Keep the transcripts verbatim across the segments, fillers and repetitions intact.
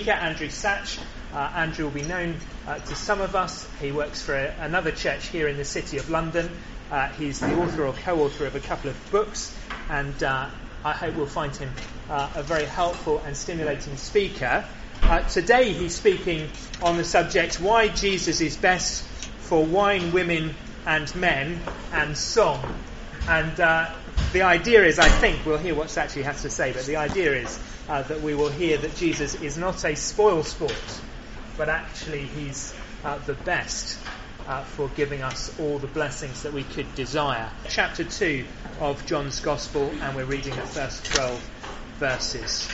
speaker, Andrew Satch. Uh, Andrew will be known uh, to some of us. He works for a, another church here in the City of London. Uh, he's the author or co-author of a couple of books, and uh, I hope we'll find him uh, a very helpful and stimulating speaker. Uh, today he's speaking on the subject, why Jesus is best for wine, women and men, and song. And uh, the idea is, I think, we'll hear what Satchy has to say, but the idea is uh, that we will hear that Jesus is not a spoil sport, but actually he's uh, the best uh, for giving us all the blessings that we could desire. Chapter two of John's Gospel, and we're reading the first twelve verses.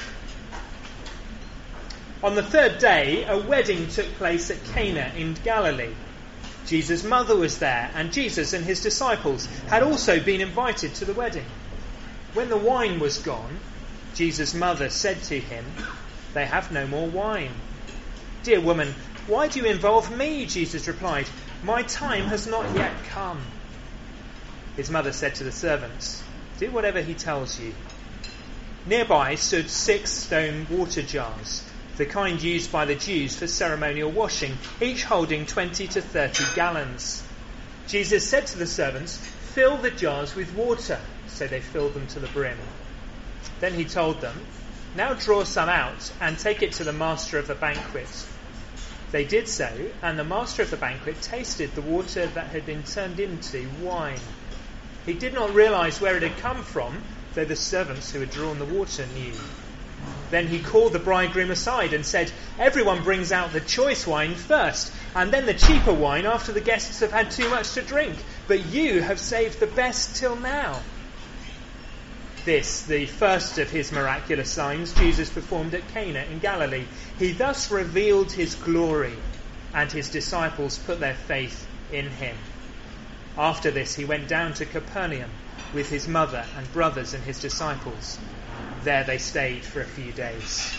On the third day, a wedding took place at Cana in Galilee. Jesus' mother was there, and Jesus and his disciples had also been invited to the wedding. When the wine was gone, Jesus' mother said to him, "They have no more wine." "Dear woman, why do you involve me?" Jesus replied. "My time has not yet come." His mother said to the servants, "Do whatever he tells you." Nearby stood six stone water jars, the kind used by the Jews for ceremonial washing, each holding twenty to thirty gallons. Jesus said to the servants, "Fill the jars with water." So they filled them to the brim. Then he told them, "Now draw some out and take it to the master of the banquet." They did so, and the master of the banquet tasted the water that had been turned into wine. He did not realize where it had come from, though the servants who had drawn the water knew. Then he called the bridegroom aside and said, "Everyone brings out the choice wine first, and then the cheaper wine after the guests have had too much to drink. But you have saved the best till now." This, the first of his miraculous signs, Jesus performed at Cana in Galilee. He thus revealed his glory, and his disciples put their faith in him. After this, he went down to Capernaum with his mother and brothers and his disciples. There they stayed for a few days.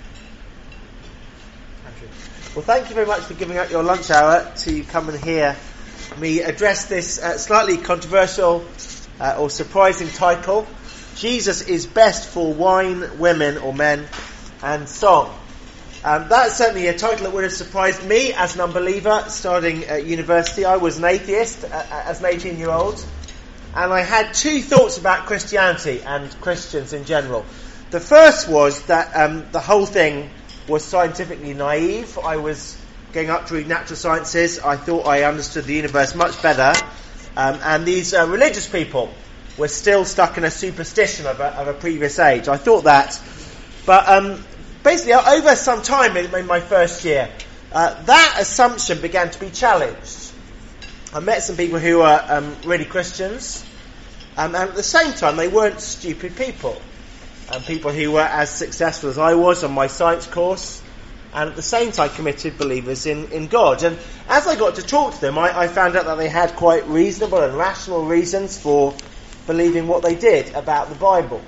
Andrew. Well, thank you very much for giving up your lunch hour to come and hear me address this uh, slightly controversial uh, or surprising title. Jesus is best for wine, women or men, and song. Um, that's certainly a title that would have surprised me as an unbeliever starting at university. I was an atheist uh, as an eighteen-year-old. And I had two thoughts about Christianity and Christians in general. The first was that um, the whole thing was scientifically naive. I was going up to read natural sciences. I thought I understood the universe much better. Um, and these uh, religious people were still stuck in a superstition of a, of a previous age. I thought that. But um, basically, over some time in, in my first year, uh, that assumption began to be challenged. I met some people who were um, really Christians, um, and at the same time they weren't stupid people. Um, people who were as successful as I was on my science course, and at the same time committed believers in, in God. And as I got to talk to them, I, I found out that they had quite reasonable and rational reasons for believing what they did about the Bible.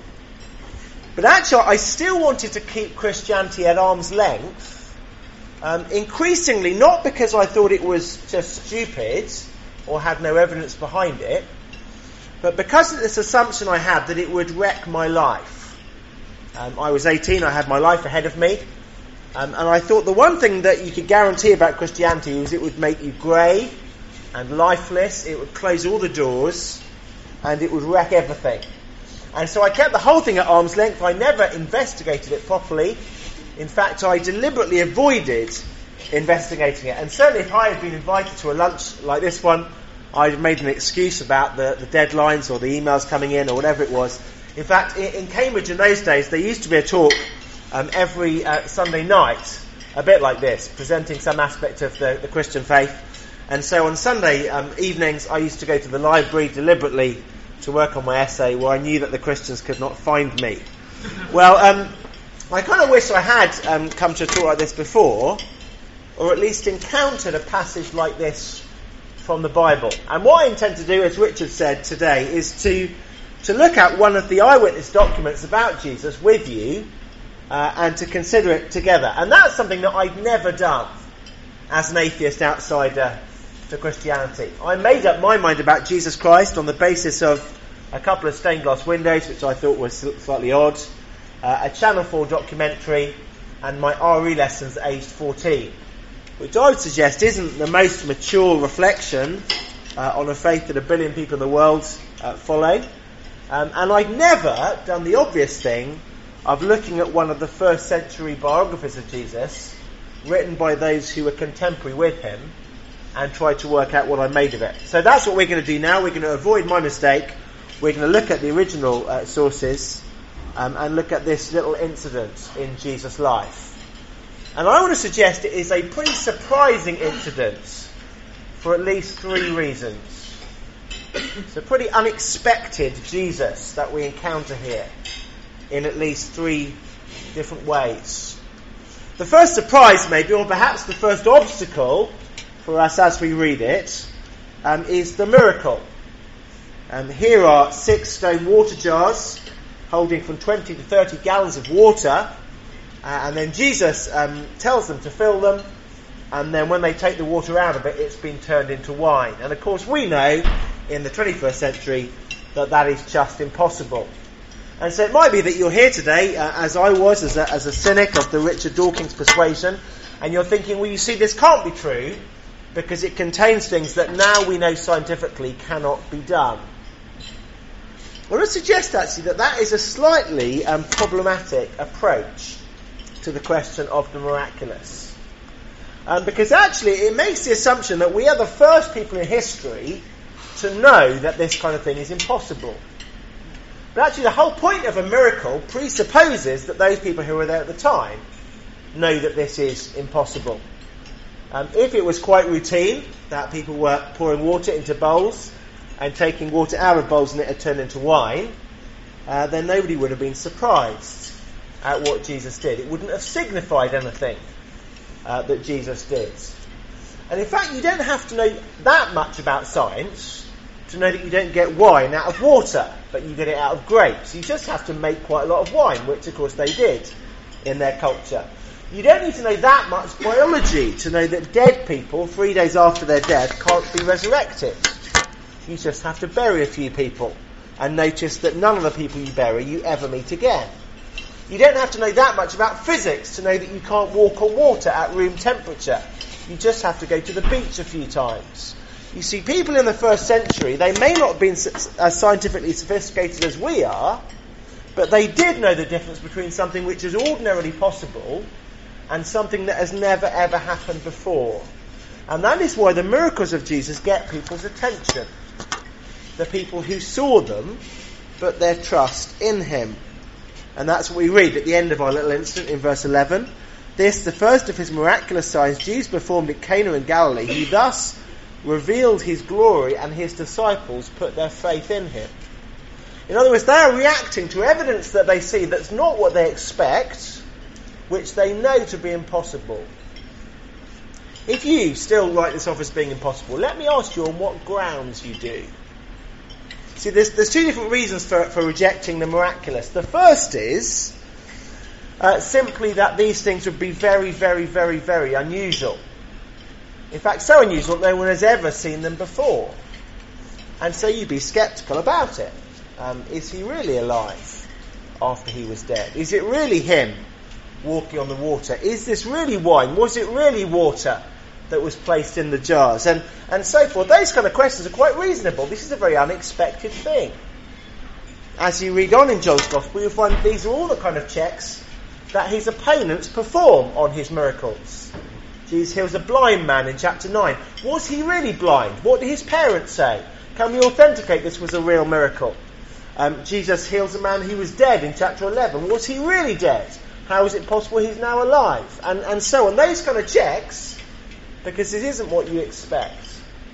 But actually, I still wanted to keep Christianity at arm's length, um, increasingly not because I thought it was just stupid or had no evidence behind it, but because of this assumption I had that it would wreck my life. Um, I was eighteen, I had my life ahead of me, um, and I thought the one thing that you could guarantee about Christianity was it would make you grey and lifeless, it would close all the doors, and it would wreck everything. And so I kept the whole thing at arm's length. I never investigated it properly. In fact, I deliberately avoided investigating it. And certainly if I had been invited to a lunch like this one, I'd have made an excuse about the, the deadlines or the emails coming in or whatever it was. In fact, in, in Cambridge in those days, there used to be a talk um, every uh, Sunday night, a bit like this, presenting some aspect of the, the Christian faith. And so on Sunday um, evenings, I used to go to the library deliberately to work on my essay where I knew that the Christians could not find me. Well, um, I kind of wish I had um, come to a talk like this before, or at least encountered a passage like this from the Bible. And what I intend to do, as Richard said today, is to to look at one of the eyewitness documents about Jesus with you uh, and to consider it together. And that's something that I've never done as an atheist outsider to Christianity. I made up my mind about Jesus Christ on the basis of a couple of stained glass windows, which I thought was slightly odd, uh, a Channel four documentary, and my R E lessons at aged fourteen, which I would suggest isn't the most mature reflection uh, on a faith that a billion people in the world uh, follow. Um, and I'd never done the obvious thing of looking at one of the first century biographies of Jesus, written by those who were contemporary with him, and tried to work out what I made of it. So that's what we're going to do now. We're going to avoid my mistake. We're going to look at the original uh, sources um, and look at this little incident in Jesus' life. And I want to suggest it is a pretty surprising incident for at least three reasons. It's a pretty unexpected Jesus that we encounter here in at least three different ways. The first surprise, maybe, or perhaps the first obstacle for us as we read it, um, is the miracle. Um, here are six stone water jars holding from twenty to thirty gallons of water, uh, and then Jesus um, tells them to fill them, and then when they take the water out of it, it's been turned into wine. And of course we know in the twenty-first century that that is just impossible. And so it might be that you're here today, uh, as I was, as a, as a cynic of the Richard Dawkins persuasion, and you're thinking, well, you see, this can't be true because it contains things that now we know scientifically cannot be done. I want to suggest actually that that is a slightly um, problematic approach to the question of the miraculous. Um, because actually it makes the assumption that we are the first people in history to know that this kind of thing is impossible. But actually the whole point of a miracle presupposes that those people who were there at the time know that this is impossible. Um, if it was quite routine that people were pouring water into bowls and taking water out of bowls and it had turned into wine, uh, then nobody would have been surprised at what Jesus did. It wouldn't have signified anything uh, that Jesus did. And in fact, you don't have to know that much about science to know that you don't get wine out of water, but you get it out of grapes. You just have to make quite a lot of wine, which of course they did in their culture. You don't need to know that much biology to know that dead people, three days after their death, can't be resurrected. You just have to bury a few people and notice that none of the people you bury you ever meet again. You don't have to know that much about physics to know that you can't walk on water at room temperature. You just have to go to the beach a few times. You see, people in the first century, they may not have been as scientifically sophisticated as we are, but they did know the difference between something which is ordinarily possible and something that has never ever happened before. And that is why the miracles of Jesus get people's attention. The people who saw them put their trust in him. And that's what we read at the end of our little incident in verse eleven. This, the first of his miraculous signs Jesus performed at Cana in Galilee, he thus revealed his glory, and his disciples put their faith in him. In other words, they are reacting to evidence that they see that's not what they expect, which they know to be impossible. If you still write this off as being impossible, let me ask you on what grounds you do. See, there's, there's two different reasons for, for rejecting the miraculous. The first is uh, simply that these things would be very, very, very, very unusual. In fact, so unusual that no one has ever seen them before. And so you'd be sceptical about it. Um, is he really alive after he was dead? Is it really him walking on the water? Is this really wine? Was it really water that was placed in the jars? And, and so forth. Those kind of questions are quite reasonable. This is a very unexpected thing. As you read on in John's Gospel, you'll find these are all the kind of checks that his opponents perform on his miracles. Jesus heals a blind man in chapter nine. Was he really blind? What did his parents say? Can we authenticate this was a real miracle? Um, Jesus heals a man who was dead in chapter eleven. Was he really dead? How is it possible he's now alive? And, and so on. Those kind of checks, because it isn't what you expect.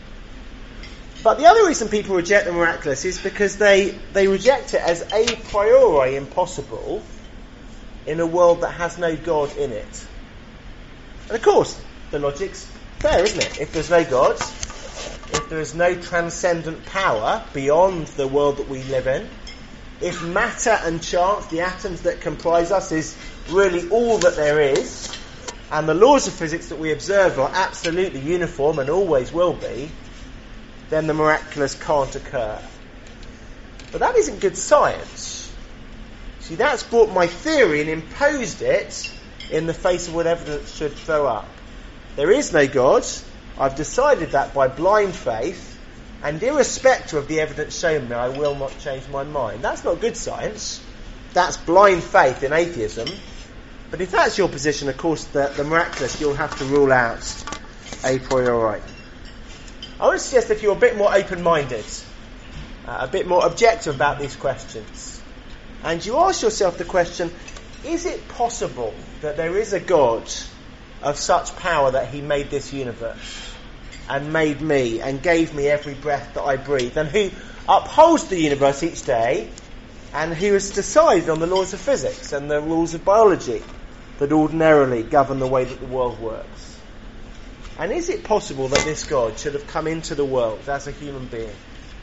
But the other reason people reject the miraculous is because they, they reject it as a priori impossible in a world that has no God in it. And of course, the logic's fair, isn't it? If there's no God, if there is no transcendent power beyond the world that we live in, if matter and chance, the atoms that comprise us, is really all that there is, and the laws of physics that we observe are absolutely uniform and always will be, then the miraculous can't occur. But that isn't good science. See, that's brought my theory and imposed it in the face of what evidence should throw up. There is no God. I've decided that by blind faith, and irrespective of the evidence shown me, I will not change my mind. That's not good science. That's blind faith in atheism. But if that's your position, of course, the, the miraculous you'll have to rule out a priori. I would suggest if you're a bit more open-minded, uh, a bit more objective about these questions, and you ask yourself the question, is it possible that there is a God of such power that he made this universe and made me and gave me every breath that I breathe, and who upholds the universe each day, and who has decided on the laws of physics and the rules of biology that ordinarily govern the way that the world works? And is it possible that this God should have come into the world as a human being?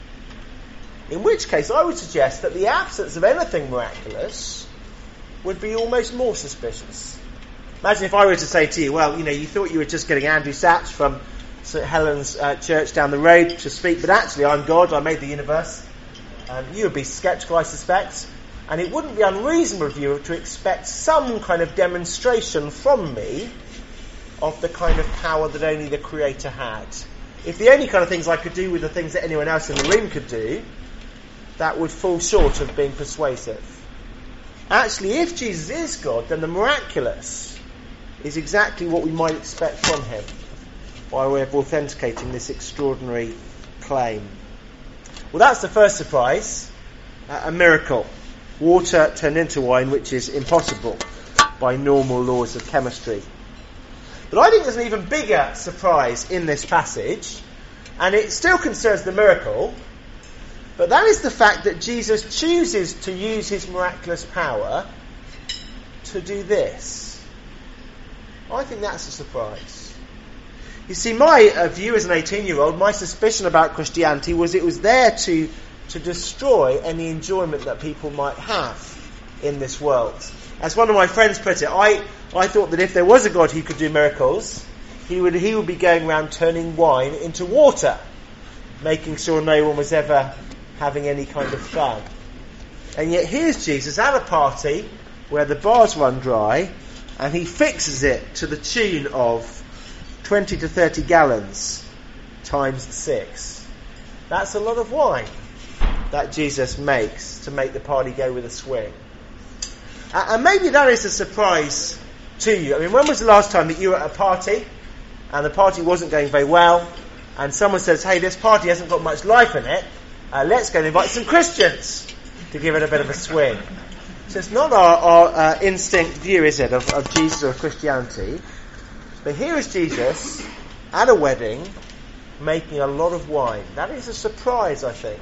In which case I would suggest that the absence of anything miraculous would be almost more suspicious. Imagine if I were to say to you, well, you know, you thought you were just getting Andrew Satch from St Helen's uh, Church down the road to speak, but actually I'm God, I made the universe. Um, you would be sceptical, I suspect, and it wouldn't be unreasonable of you to expect some kind of demonstration from me of the kind of power that only the Creator had. If the only kind of things I could do were the things that anyone else in the room could do, that would fall short of being persuasive. Actually, if Jesus is God, then the miraculous is exactly what we might expect from him, by way of authenticating this extraordinary claim. Well, that's the first surprise, uh, a miracle. Water turned into wine, which is impossible by normal laws of chemistry. But I think there's an even bigger surprise in this passage, and it still concerns the miracle, but that is the fact that Jesus chooses to use his miraculous power to do this. I think that's a surprise. You see, my uh, view as an eighteen-year-old, my suspicion about Christianity was it was there to, to destroy any enjoyment that people might have in this world. As one of my friends put it, I, I thought that if there was a God who could do miracles, he would, he would be going around turning wine into water, making sure no one was ever having any kind of fun. And yet here's Jesus at a party where the bars run dry, and he fixes it to the tune of twenty to thirty gallons times six. That's a lot of wine that Jesus makes to make the party go with a swing. Uh, and maybe that is a surprise to you. I mean, when was the last time that you were at a party and the party wasn't going very well, and someone says, hey, this party hasn't got much life in it, uh, let's go and invite some Christians to give it a bit of a swing. So it's not our, our uh, instinct view, is it, of, of Jesus or Christianity. But here is Jesus at a wedding making a lot of wine. That is a surprise, I think.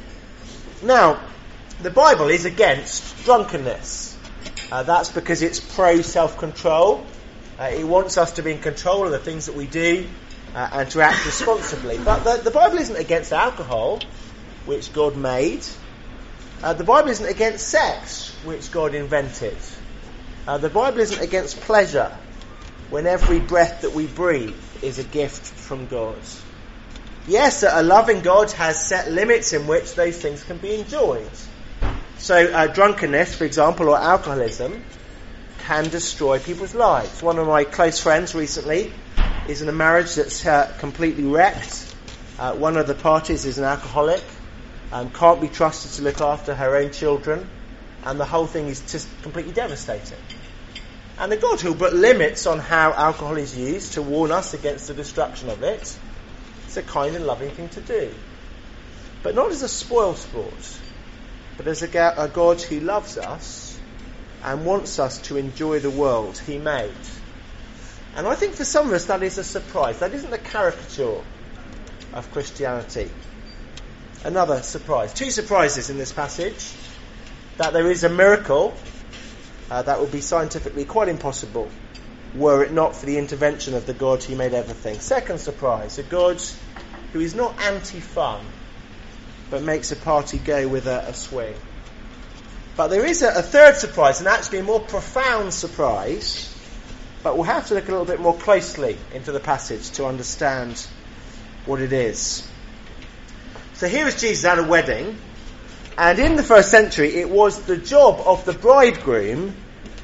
Now, the Bible is against drunkenness. Uh, that's because it's pro-self-control. Uh, it wants us to be in control of the things that we do uh, and to act responsibly. But the, the Bible isn't against alcohol, which God made. Uh, the Bible isn't against sex, which God invented. Uh, the Bible isn't against pleasure, when every breath that we breathe is a gift from God. Yes, a loving God has set limits in which those things can be enjoyed. So uh, drunkenness, for example, or alcoholism can destroy people's lives. One of my close friends recently is in a marriage that's uh, completely wrecked. Uh, one of the parties is an alcoholic, um, can't be trusted to look after her own children, and the whole thing is just completely devastating. And the God who put limits on how alcohol is used to warn us against the destruction of it, it's a kind and loving thing to do. But not as a spoil sport, but as a, ga- a God who loves us and wants us to enjoy the world he made. And I think for some of us that is a surprise. That isn't a caricature of Christianity. Another surprise. Two surprises in this passage. That there is a miracle Uh, that would be scientifically quite impossible were it not for the intervention of the God who made everything. Second surprise, a God who is not anti-fun, but makes a party go with a, a swing. But there is a, a third surprise, and actually a more profound surprise, but we'll have to look a little bit more closely into the passage to understand what it is. So here is Jesus at a wedding, and in the first century, it was the job of the bridegroom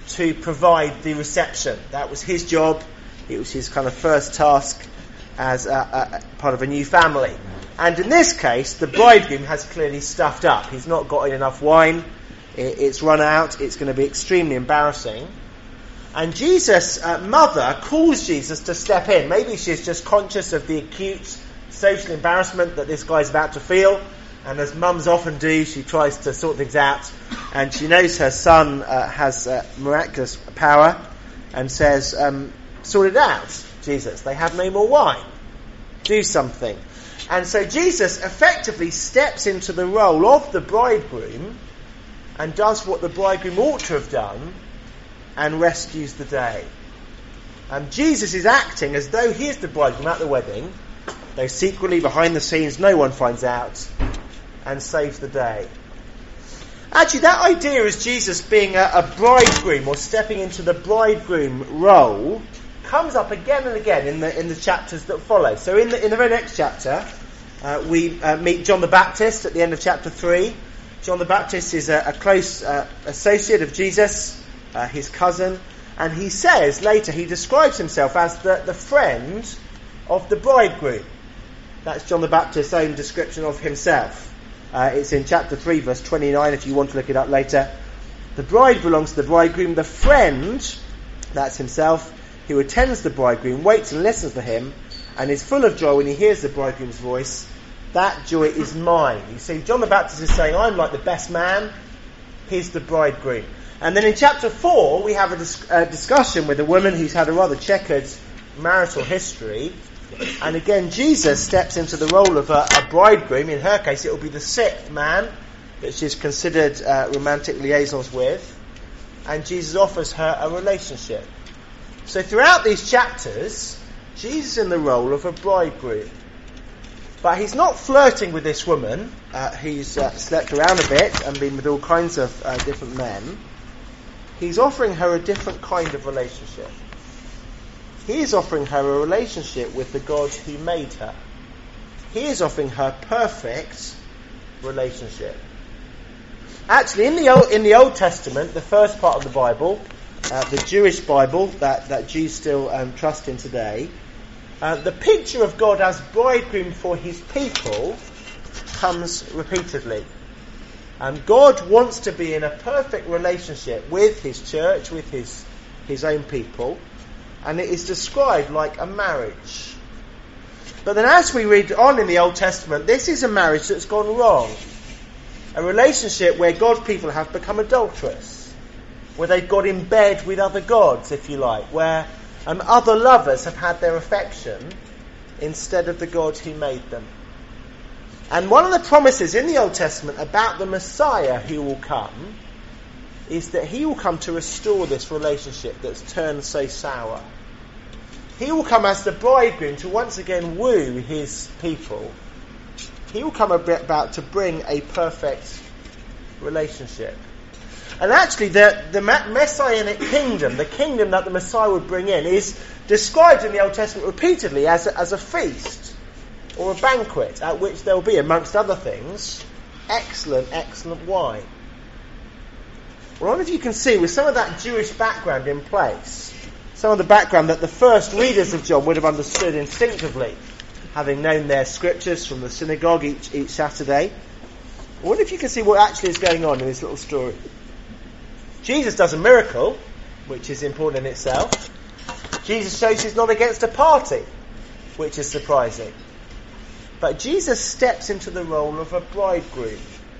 to provide the reception. That was his job. It was his kind of first task as a, a part of a new family. And in this case, the bridegroom has clearly stuffed up. He's not got enough wine. It, it's run out. It's going to be extremely embarrassing. And Jesus' uh, mother calls Jesus to step in. Maybe she's just conscious of the acute social embarrassment that this guy's about to feel. And as mums often do, she tries to sort things out. And she knows her son uh, has uh, miraculous power and says, um, sort it out, Jesus. They have no more wine. Do something. And so Jesus effectively steps into the role of the bridegroom and does what the bridegroom ought to have done and rescues the day. And Jesus is acting as though he is the bridegroom at the wedding, though secretly behind the scenes no one finds out, and saves the day. Actually, that idea of Jesus being a, a bridegroom or stepping into the bridegroom role comes up again and again in the in the chapters that follow. So in the in the very next chapter, uh, we uh, meet John the Baptist at the end of chapter three. John the Baptist is a, a close uh, associate of Jesus, uh, his cousin, and he says later, he describes himself as the, the friend of the bridegroom. That's John the Baptist's own description of himself. Uh, it's in chapter three, verse twenty-nine, if you want to look it up later. The bride belongs to the bridegroom. The friend, that's himself, who attends the bridegroom, waits and listens for him, and is full of joy when he hears the bridegroom's voice. That joy is mine. You see, John the Baptist is saying, I'm like the best man, he's the bridegroom. And then in chapter four, we have a, dis- a discussion with a woman who's had a rather checkered marital history. And again, Jesus steps into the role of a, a bridegroom. In her case, it will be the sixth man that she's considered uh, romantic liaisons with. And Jesus offers her a relationship. So throughout these chapters, Jesus is in the role of a bridegroom. But he's not flirting with this woman. Uh, he's uh, slept around a bit and been with all kinds of uh, different men. He's offering her a different kind of relationship. He is offering her a relationship with the God who made her. He is offering her perfect relationship. Actually, in the Old, in the Old Testament, the first part of the Bible, uh, the Jewish Bible that, that Jews still um, trust in today, uh, the picture of God as bridegroom for his people comes repeatedly. And God wants to be in a perfect relationship with his church, with his his own people. And it is described like a marriage. But then as we read on in the Old Testament, this is a marriage that's gone wrong. A relationship where God's people have become adulterous. Where they've got in bed with other gods, if you like. Where um, other lovers have had their affection instead of the God who made them. And one of the promises in the Old Testament about the Messiah who will come is that he will come to restore this relationship that's turned so sour. He will come as the bridegroom to once again woo his people. He will come about to bring a perfect relationship. And actually the, the messianic kingdom, the kingdom that the Messiah would bring in, is described in the Old Testament repeatedly as a, as a feast or a banquet at which there will be, amongst other things, excellent, excellent wine. Well, I wonder if you can see, with some of that Jewish background in place, some of the background that the first readers of John would have understood instinctively, having known their scriptures from the synagogue each, each Saturday. I wonder if you can see what actually is going on in this little story. Jesus does a miracle, which is important in itself. Jesus shows he's not against a party, which is surprising. But Jesus steps into the role of a bridegroom.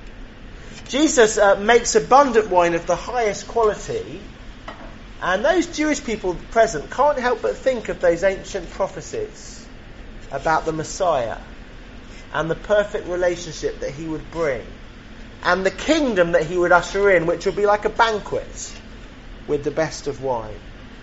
Jesus uh, makes abundant wine of the highest quality, and those Jewish people present can't help but think of those ancient prophecies about the Messiah and the perfect relationship that he would bring and the kingdom that he would usher in, which would be like a banquet with the best of wine.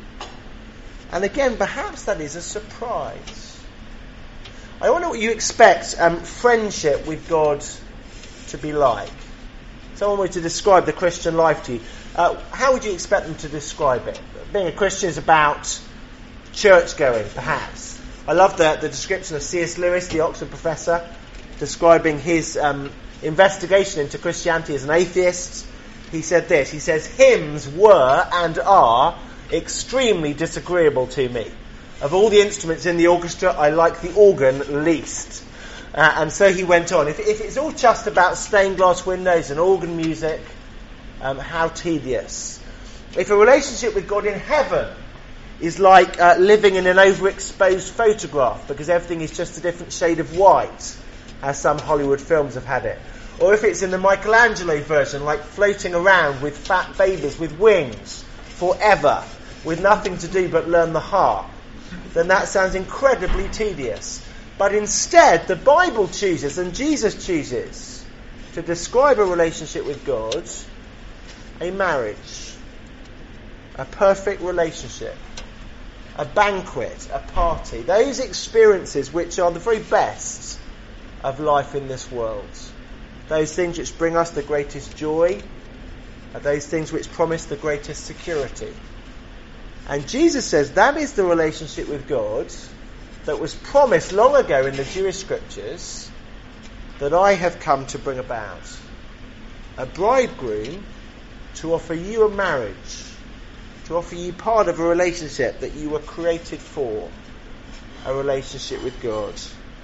And again, perhaps that is a surprise. I wonder what you expect um, friendship with God to be like. Someone were to describe the Christian life to you, uh, how would you expect them to describe it? Being a Christian is about church going, perhaps. I love the, the description of C S Lewis, the Oxford professor, describing his um, investigation into Christianity as an atheist. he said this. He says, hymns were and are extremely disagreeable to me. Of all the instruments in the orchestra, I like the organ least. Uh, and so he went on. If, if it's all just about stained glass windows and organ music, um, how tedious. If a relationship with God in heaven is like uh, living in an overexposed photograph because everything is just a different shade of white, as some Hollywood films have had it. Or if it's in the Michelangelo version, like floating around with fat babies with wings forever, with nothing to do but learn the harp, then that sounds incredibly tedious. But instead, the Bible chooses, and Jesus chooses, to describe a relationship with God, a marriage, a perfect relationship, a banquet, a party, those experiences which are the very best of life in this world. Those things which bring us the greatest joy are those things which promise the greatest security. And Jesus says that is the relationship with God that was promised long ago in the Jewish scriptures that I have come to bring about. A bridegroom to offer you a marriage, to offer you part of a relationship that you were created for, a relationship with God.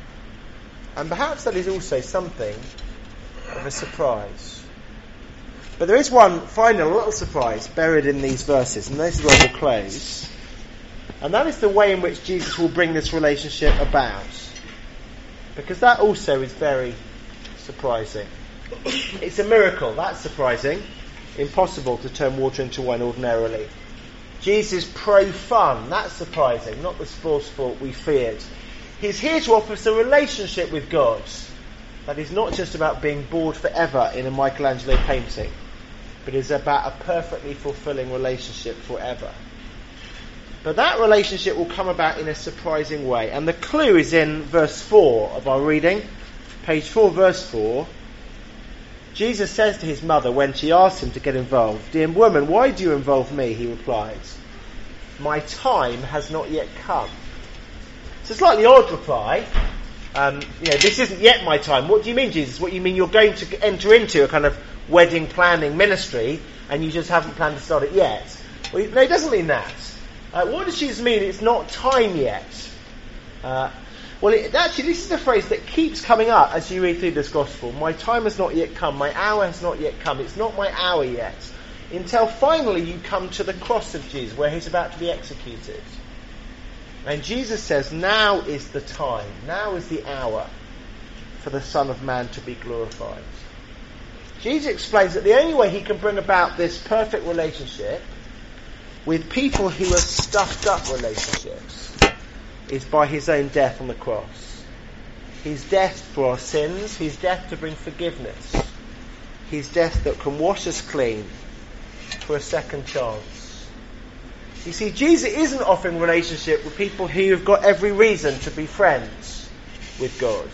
And perhaps that is also something of a surprise. But there is one final little surprise buried in these verses, and this is where we'll close. And that is the way in which Jesus will bring this relationship about. Because that also is very surprising. It's a miracle, that's surprising. Impossible to turn water into wine ordinarily. Jesus is pro-fun, that's surprising, not the spoil sport we feared. He's here to offer us a relationship with God that is not just about being bored forever in a Michelangelo painting, but is about a perfectly fulfilling relationship forever. But that relationship will come about in a surprising way. And the clue is in verse four of our reading. Page four, verse four. Jesus says to his mother when she asks him to get involved, "Dear woman, why do you involve me?" He replies, "My time has not yet come." It's a slightly odd reply. Um, you know, this isn't yet my time. What do you mean, Jesus? What do you mean you're going to enter into a kind of wedding planning ministry and you just haven't planned to start it yet? Well, no, it doesn't mean that. Uh, what does Jesus mean? It's not time yet. Uh, well, it, actually, this is a phrase that keeps coming up as you read through this gospel. My time has not yet come. My hour has not yet come. It's not my hour yet. Until finally you come to the cross of Jesus where he's about to be executed. And Jesus says, now is the time, now is the hour for the Son of Man to be glorified. Jesus explains that the only way he can bring about this perfect relationship with people who are stuffed up relationships is by his own death on the cross. His death for our sins, his death to bring forgiveness, his death that can wash us clean for a second chance. You see, Jesus isn't offering relationship with people who have got every reason to be friends with God.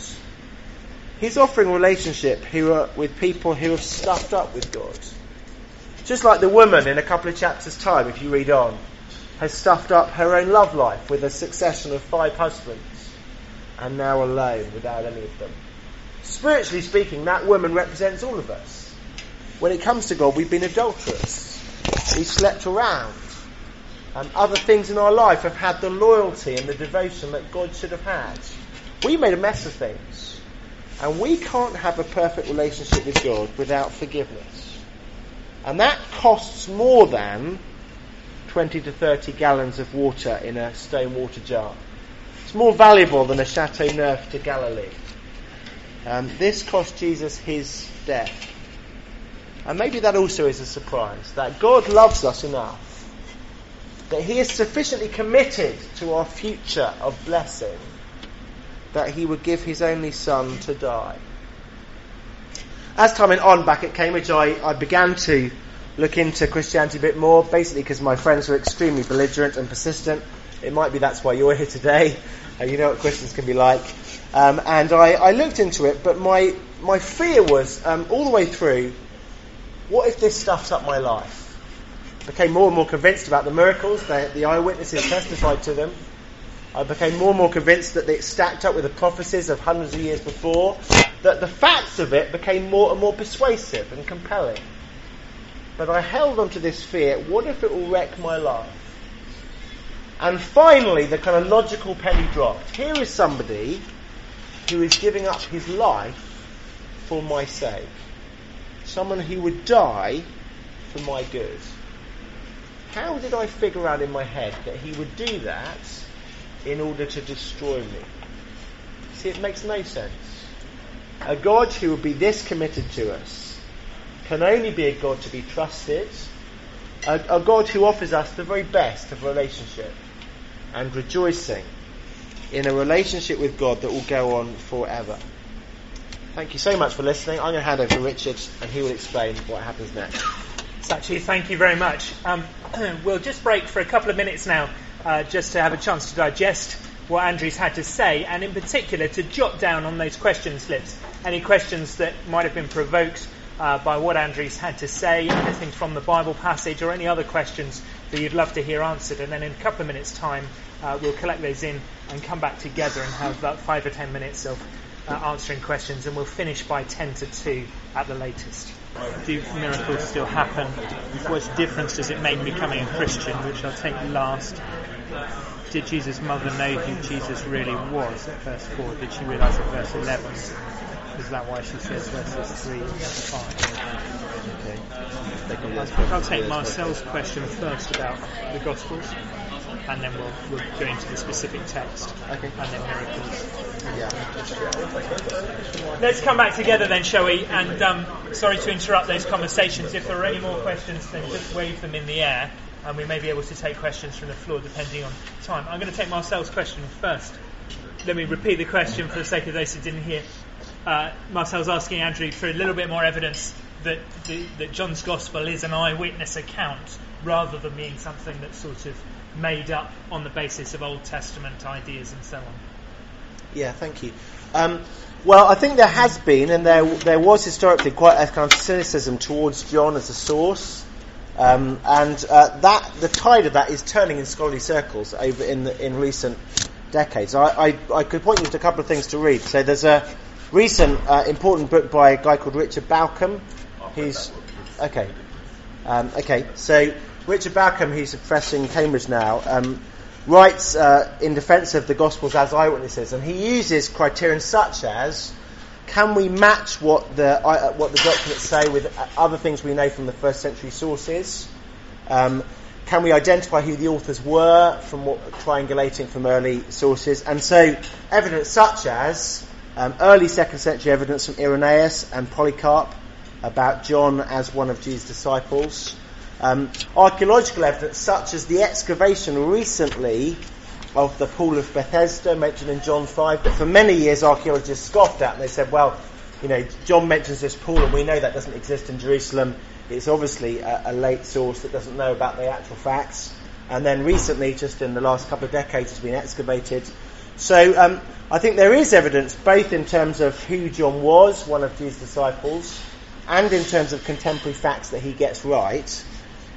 He's offering relationship who are with people who have stuffed up with God. Just like the woman in a couple of chapters' time, if you read on, has stuffed up her own love life with a succession of five husbands and now alone without any of them. Spiritually speaking, that woman represents all of us. When it comes to God, we've been adulterous. We've slept around. And other things in our life have had the loyalty and the devotion that God should have had. We made a mess of things. And we can't have a perfect relationship with God without forgiveness. And that costs more than twenty to thirty gallons of water in a stone water jar. It's more valuable than a Chateau Neuf to Galilee. Um, this cost Jesus his death. And maybe that also is a surprise, that God loves us enough, that he is sufficiently committed to our future of blessing, that he would give his only son to die. As time went on back at Cambridge, I, I began to look into Christianity a bit more, basically because my friends were extremely belligerent and persistent. It might be that's why you're here today. Uh, you know what Christians can be like. Um, and I, I looked into it, but my, my fear was, um, all the way through, what if this stuffs up my life? I became more and more convinced about the miracles, the, the eyewitnesses testified to them. I became more and more convinced that it stacked up with the prophecies of hundreds of years before, that the facts of it became more and more persuasive and compelling. but I held on to this fear. What if it will wreck my life? And finally, the kind of logical penny dropped. Here is somebody who is giving up his life for my sake. Someone who would die for my good. How did I figure out in my head that he would do that in order to destroy me? See, it makes no sense. A God who would be this committed to us can only be a God to be trusted, a, a God who offers us the very best of relationship and rejoicing in a relationship with God that will go on forever. Thank you so much for listening. I'm going to hand over to Richard and he will explain what happens next. Sachi, thank you very much. Um, we'll just break for a couple of minutes now uh, just to have a chance to digest what Andrew's had to say, and in particular to jot down on those question slips any questions that might have been provoked uh, by what Andrew's had to say, anything from the Bible passage or any other questions that you'd love to hear answered. And then in a couple of minutes' time uh, we'll collect those in and come back together and have about five or ten minutes of uh, answering questions, and we'll finish by ten to two at the latest. Do miracles still happen? What difference does it make becoming a Christian, which I'll take last? Did Jesus' mother know who Jesus really was at verse four? Did she realise at verse eleven? Is that why she says verses three and five? Okay. I'll, I'll take Marcel's question first about the Gospels, and then we'll, we'll go into the specific text, okay. And then miracles. Yeah. Let's come back together then, shall we? And um, sorry to interrupt those conversations. If there are any more questions, then just wave them in the air, and we may be able to take questions from the floor depending on time. I'm going to take Marcel's question first. Let me repeat the question for the sake of those who didn't hear. Uh, Marcel's asking Andrew for a little bit more evidence that, the, that John's Gospel is an eyewitness account rather than being something that's sort of made up on the basis of Old Testament ideas and so on. Yeah, thank you. Um, well, I think there has been, and there there was historically quite a kind of cynicism towards John as a source, um, and uh, that the tide of that is turning in scholarly circles over in the, in recent decades. I, I I could point you to a couple of things to read. So there's a recent uh, important book by a guy called Richard Bauckham. He's okay, um, okay. So Richard Bauckham, who's a professor in Cambridge now, um, writes uh, in defence of the Gospels as eyewitnesses, and he uses criterion such as: can we match what the uh, what the documents say with other things we know from the first century sources? Um, can we identify who the authors were from what, triangulating from early sources? And so evidence such as um, early second century evidence from Irenaeus and Polycarp about John as one of Jesus' disciples. Um, archaeological evidence such as the excavation recently of the Pool of Bethesda mentioned in John five, that for many years archaeologists scoffed at, and they said, well, you know, John mentions this pool and we know that doesn't exist in Jerusalem. It's obviously a, a late source that doesn't know about the actual facts. And then recently, just in the last couple of decades, it's been excavated. So um, I think there is evidence both in terms of who John was, one of Jesus' disciples, and in terms of contemporary facts that he gets right.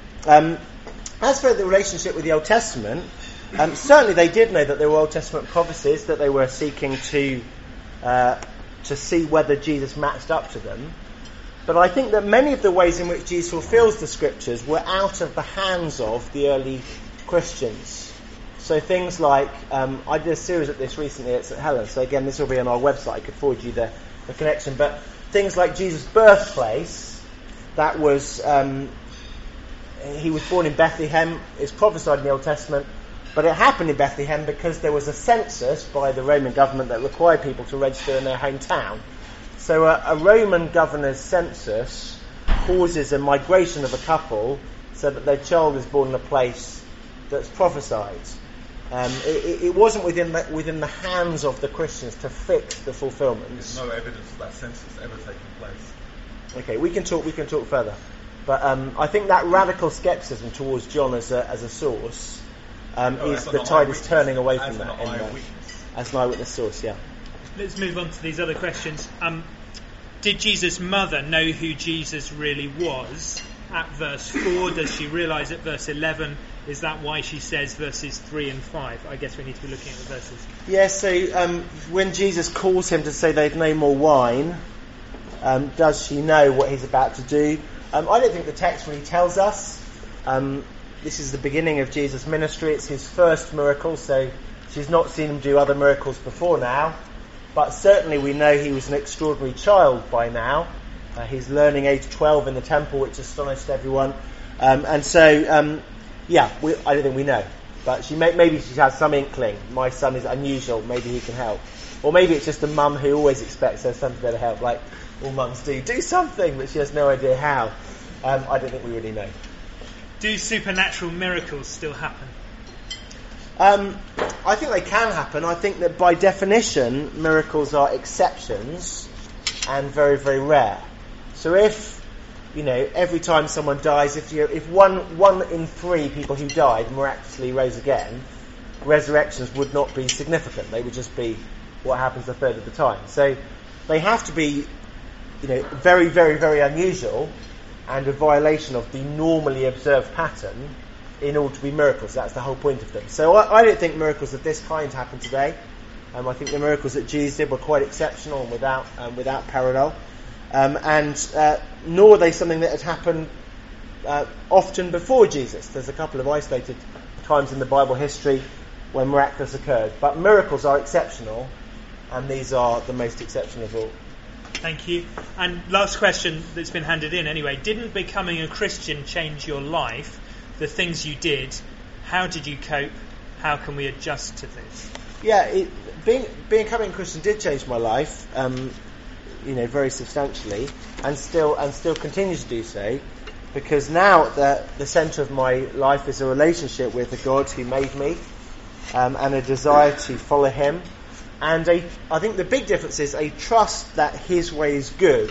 Um, as for the relationship with the Old Testament, um, certainly they did know that there were Old Testament prophecies that they were seeking to uh, to see whether Jesus matched up to them. But I think that many of the ways in which Jesus fulfills the Scriptures were out of the hands of the early Christians. So things like, um, I did a series of this recently at Saint Helens, so again this will be on our website, I could forward you the, the connection, but things like Jesus' birthplace, that was... Um, he was born in Bethlehem, it's prophesied in the Old Testament, but it happened in Bethlehem because there was a census by the Roman government that required people to register in their hometown. So a, a Roman governor's census causes a migration of a couple so that their child is born in a place that's prophesied. Um, it, it wasn't within the, within the hands of the Christians to fix the fulfillment. There's no evidence of that census ever taking place. Okay, we can talk. We can talk further. But um, I think that radical scepticism towards John as a, as a source um, oh, is the tide is turning away from that. An in the, as an eyewitness source, yeah. Let's move on to these other questions. Um, did Jesus' mother know who Jesus really was at verse four? Does she realise at verse eleven? Is that why she says verses three and five? I guess we need to be looking at the verses. Yes, yeah, so um, when Jesus calls him to say they've no more wine, um, does she know what he's about to do? Um, I don't think the text really tells us. Um, this is the beginning of Jesus' ministry. It's his first miracle, so she's not seen him do other miracles before now. But certainly we know he was an extraordinary child by now. Uh, he's learning age twelve in the temple, which astonished everyone. Um, and so, um, yeah, we, I don't think we know. But she may, maybe she has some inkling. My son is unusual. Maybe he can help. Or maybe it's just a mum who always expects her son to be able to help, like all mums do. Do something, but she has no idea how. Um, I don't think we really know. Do supernatural miracles still happen? Um, I think they can happen. I think that by definition, miracles are exceptions and very, very rare. So if, you know, every time someone dies, if you, if one one in three people who died miraculously rose again, resurrections would not be significant. They would just be what happens a third of the time. So they have to be, you know, very, very, very unusual and a violation of the normally observed pattern in order to be miracles. That's the whole point of them. So I, I don't think miracles of this kind happen today. Um, I think the miracles that Jesus did were quite exceptional and without um, without parallel. Um, and uh, nor are they something that had happened uh, often before Jesus. There's a couple of isolated times in the Bible history when miracles occurred. But miracles are exceptional, and these are the most exceptional of all. Thank you. And last question that's been handed in anyway. Didn't becoming a Christian change your life? The things you did, how did you cope? How can we adjust to this? Yeah, it, being becoming a Christian did change my life, um, you know, very substantially, and still and still continues to do so, because now the the centre of my life is a relationship with the God who made me, um, and a desire to follow Him, and a, I think the big difference is a trust that His way is good.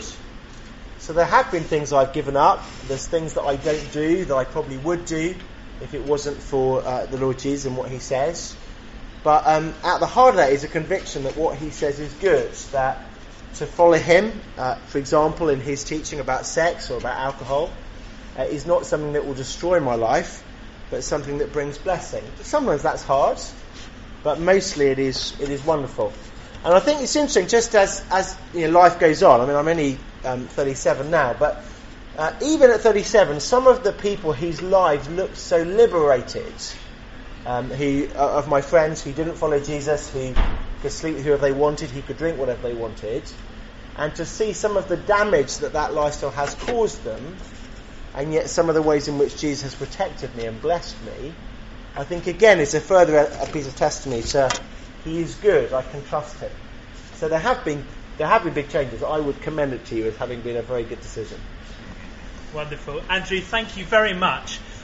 So there have been things I've given up. There's things that I don't do that I probably would do if it wasn't for uh, the Lord Jesus and what He says. But um, at the heart of that is a conviction that what He says is good. That to follow Him, uh, for example, in His teaching about sex or about alcohol, uh, is not something that will destroy my life, but something that brings blessing. Sometimes that's hard, but mostly it is it is wonderful. And I think it's interesting, just as, as you know, life goes on. I mean, I'm only um, thirty-seven now, but uh, even at thirty-seven, some of the people whose lives looked so liberated, um, who uh, of my friends who didn't follow Jesus, who could sleep with whoever they wanted, who could drink whatever they wanted, and to see some of the damage that that lifestyle has caused them, and yet some of the ways in which Jesus has protected me and blessed me, I think again is a further a, a piece of testimony to He is good, I can trust Him. So there have been there have been big changes. I would commend it to you as having been a very good decision. Wonderful. Andrew, thank you very much